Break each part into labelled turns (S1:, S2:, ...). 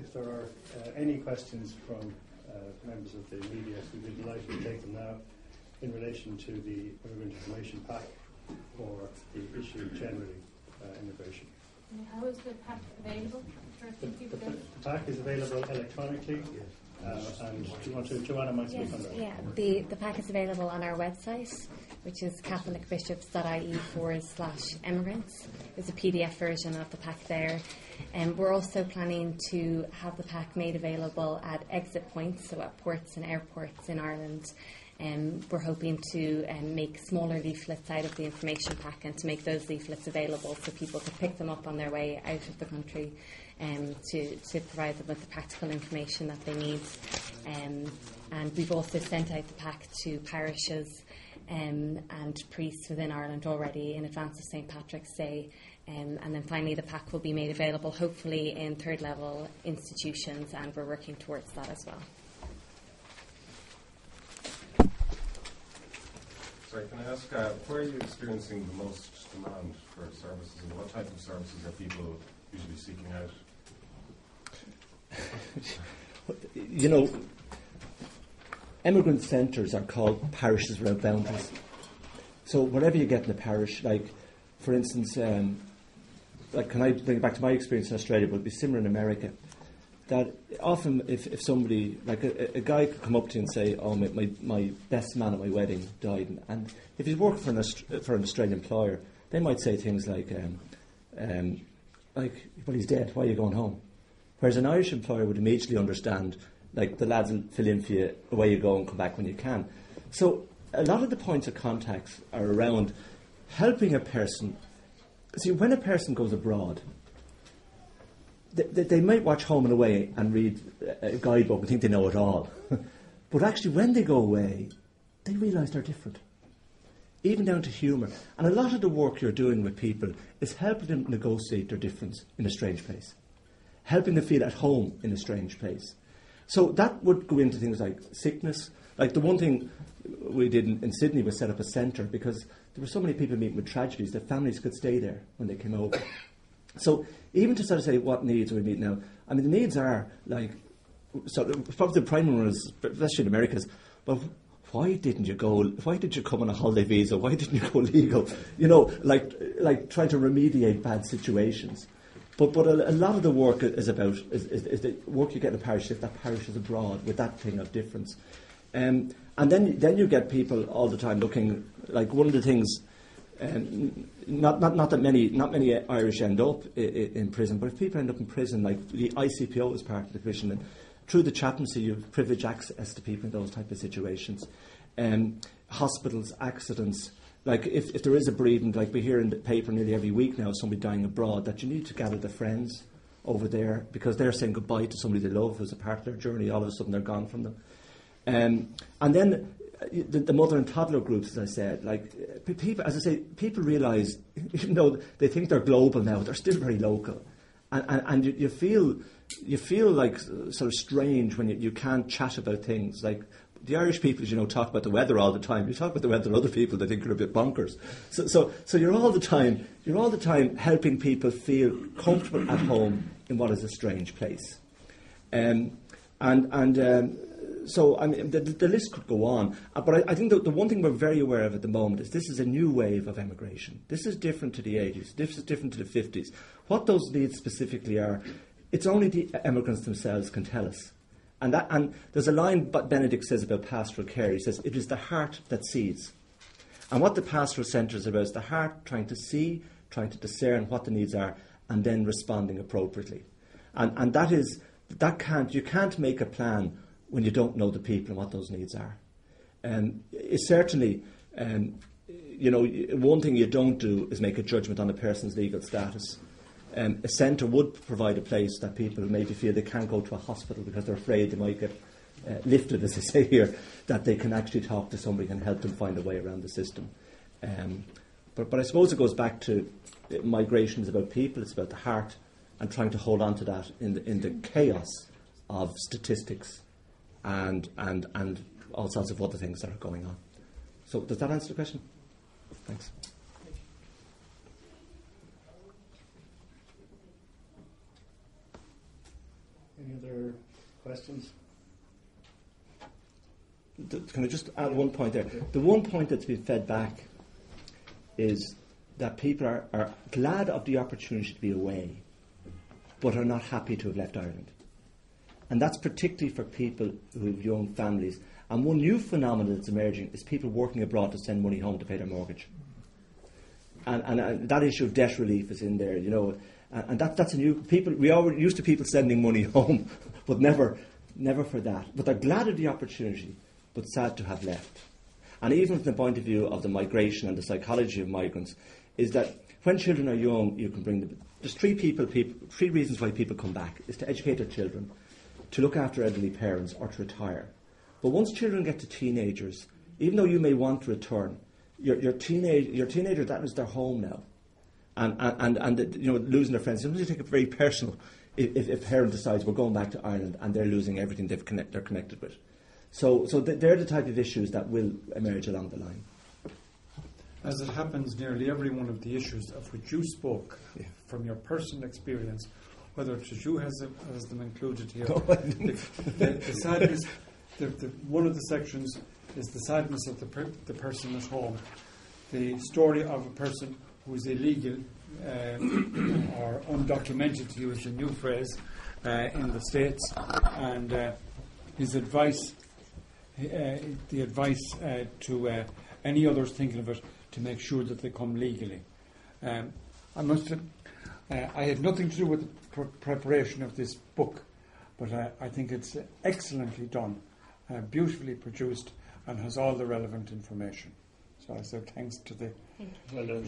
S1: if there are any questions from members of the media, we'd be delighted to take them now in relation to the Immigrant Information Pack or the issue generally, immigration.
S2: How is the pack available?
S1: The pack is available electronically. And do you want to, Joanna might speak on that?
S3: Yeah, the pack is available on our website, which is catholicbishops.ie/immigrants. There's a PDF version of the pack there. We're also planning to have the pack made available at exit points, so at ports and airports in Ireland. We're hoping to make smaller leaflets out of the information pack and to make those leaflets available so people could pick them up on their way out of the country to provide them with the practical information that they need. And we've also sent out the pack to parishes and priests within Ireland already in advance of St. Patrick's Day. And then finally the pack will be made available hopefully in third level institutions, and we're working towards that as well.
S4: Sorry, can I ask, where are you experiencing the most demand for services, and what type of services are people usually seeking out?
S5: You know, immigrant centres are called parishes without boundaries. So wherever you get in the parish, like, for instance, like, can I bring it back to my experience in Australia, but it'd be similar in America, that often if somebody, like a guy could come up to you and say, oh, my best man at my wedding died, and if he's working for an Australian employer, they might say things like, well, he's dead, why are you going home? Whereas an Irish employer would immediately understand, like, the lads will fill in for you, away you go and come back when you can. So a lot of the points of contact are around helping a person. See, when a person goes abroad, they might watch Home and Away and read a guidebook and think they know it all. But actually, when they go away, they realise they're different, even down to humour. And a lot of the work you're doing with people is helping them negotiate their difference in a strange place, helping them feel at home in a strange place. So that would go into things like sickness. Like the one thing we did in Sydney was set up a centre because there were so many people meeting with tragedies that families could stay there when they came over. So even to sort of say what needs we meet now, I mean, the needs are like, so probably the primary one is, especially in America, is, well, why did you come on a holiday visa? Why didn't you go legal? You know, like trying to remediate bad situations. But a lot of the work is about is the work you get in a parish if that parish is abroad with that thing of difference. And then you get people all the time looking, like one of the things, not that many Irish end up in prison, but if people end up in prison, like the ICPO is part of the commission, and through the chaplaincy you have privileged access to people in those type of situations. Hospitals, accidents, like if there is a bereavement, like we hear in the paper nearly every week now, somebody dying abroad, that you need to gather the friends over there because they're saying goodbye to somebody they love who's a part of their journey. All of a sudden they're gone from them. And then the mother and toddler groups, as I said, like people, as I say, people realise, even though they think they're global now, they're still very local, and you feel like sort of strange when you can't chat about things. Like the Irish people, as you know, talk about the weather all the time. You talk about the weather to other people, they think you're a bit bonkers. So you're all the time helping people feel comfortable at home in what is a strange place, So, I mean, the list could go on. But I think the one thing we're very aware of at the moment is this is a new wave of emigration. This is different to the 80s. This is different to the 50s. What those needs specifically are, it's only the emigrants themselves can tell us. And there's a line Benedict says about pastoral care. He says, it is the heart that sees. And what the pastoral centre is about is the heart trying to see, trying to discern what the needs are, and then responding appropriately. And you can't make a plan when you don't know the people and what those needs are. It's certainly, one thing you don't do is make a judgment on a person's legal status. A centre would provide a place that people maybe feel they can't go to a hospital because they're afraid they might get lifted, as they say here, that they can actually talk to somebody and help them find a way around the system. But I suppose it goes back to migration is about people, it's about the heart, and trying to hold on to that in the chaos of statistics and all sorts of other things that are going on. So does that answer the question? Thanks.
S1: Any other Questions?
S5: Can I just add one point there? The one point that's been fed back is that people are glad of the opportunity to be away, but are not happy to have left Ireland. And that's particularly for people who have young families. And one new phenomenon that's emerging is people working abroad to send money home to pay their mortgage. And that issue of debt relief is in there, you know. And that's a new... We are used to people sending money home, but never for that. But they're glad of the opportunity, but sad to have left. And even from the point of view of the migration and the psychology of migrants, is that when children are young, you can bring them... There's three reasons why people come back. Is to educate their children, to look after elderly parents, or to retire. But once children get to teenagers, even though you may want to return, your teenager, that is their home now. And you know, losing their friends, sometimes you take it very personal if a parent decides we're going back to Ireland and they're losing everything they're connected with. So they're the type of issues that will emerge along the line.
S6: As it happens, nearly every one of the issues of which you spoke, from your personal experience, whether it is you has them included here, the sadness, one of the sections is the sadness of the person at home, the story of a person who is illegal or undocumented, to use a new phrase, in the States, and his advice, the advice to any others thinking of it, to make sure that they come legally. I must have, I had nothing to do with the preparation of this book, but I think it's excellently done, beautifully produced, and has all the relevant information. So I say thanks to the...
S1: Well done.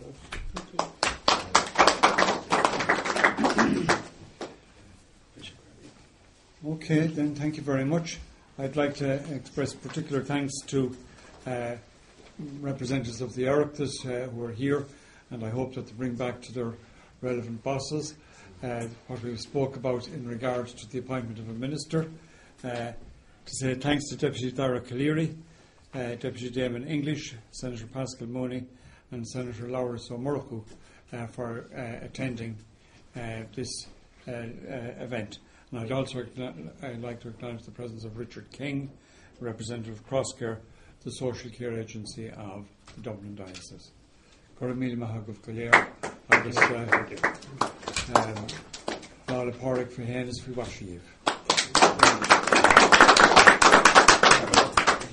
S6: Okay, then thank you very much. I'd like to express particular thanks to representatives of the Oireachtas who are here, and I hope that they bring back to their relevant bosses what we spoke about in regards to the appointment of a minister. To say thanks to Deputy Dara Calleary, Deputy Damon English, Senator Pascal Money, and Senator Laura O'Murrough for attending this event. And I'd also like to acknowledge the presence of Richard King, representative of CrossCare, the social care agency of the Dublin Diocese. Coramil Mahagov Galer, agus Nála Pádraig Fahéanas fi Washiv.